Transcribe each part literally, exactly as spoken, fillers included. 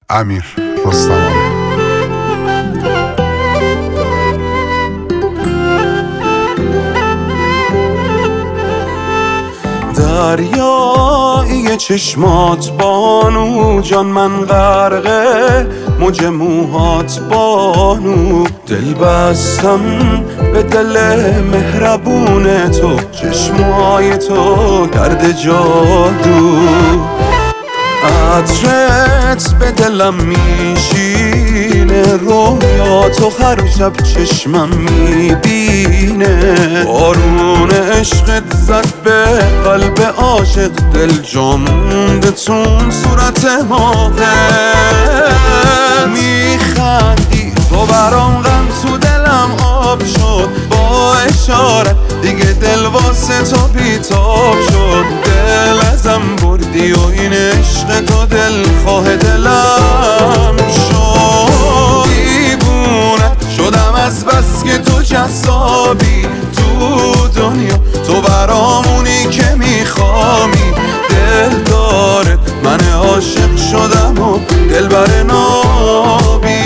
امیر رستمانی. دریای چشمات بانو جان، من غرقه موج موهات بانو. دل بستم به دل مهربون تو، چشمای تو کرده جادو. عطرت به دلم میشینه، رویاتو هر شب چشمم میبینه. بارون عشقت زد به قلب عاشق، دل جا مونده تون صورت ماهت. میخندی تو برام، غم تو دلم آب شد. با اشارت دیگه دل واسه تو بیتاب شد. دل ازم بردی و این عشق تو دل خواه دلم شد. دیوونت شدم از بس که تو جذابی تو دنیا، تو برامونی که میخوامی. دل دارت من عاشق شدم و دل بر نابی.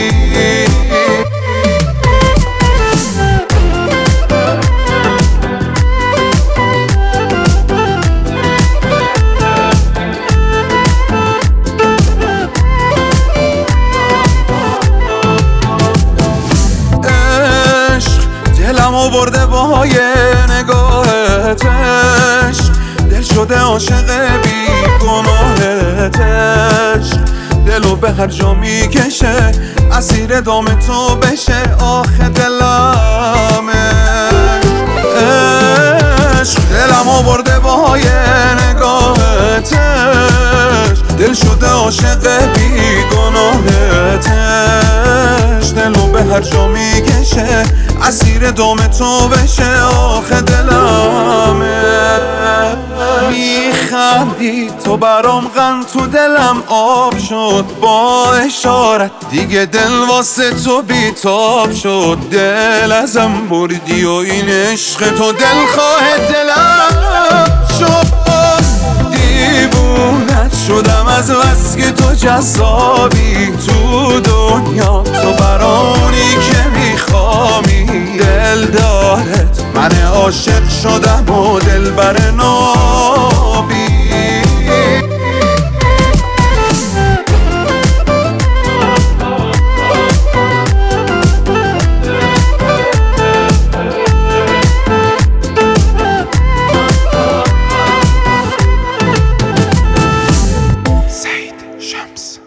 دلمو برده باهای نگاهت، عشق دل شده عاشق بی گناهت. عشق دلو به هر جا میکشه، اسیر دام تو بشه. آخه دلم عشق دلمو برده باهای نگاهت، عشق دل شده عاشق بی گناهت. عشق دلو به هر جا میکشه، اسیر دام تو بشه. آخه دلمه میخندی تو برام، غم تو دلم آب شد. با اشارت دیگه دل واسه تو بیتاب شد. دل ازم بردی و این عشق تو دل خواه دلم شد. دیوونت شدم از بس که تو جذابی تو دنیا، تو برانی که میخوامی. دل دارت من عاشق شدم و دل بر نابی. سعید شمس.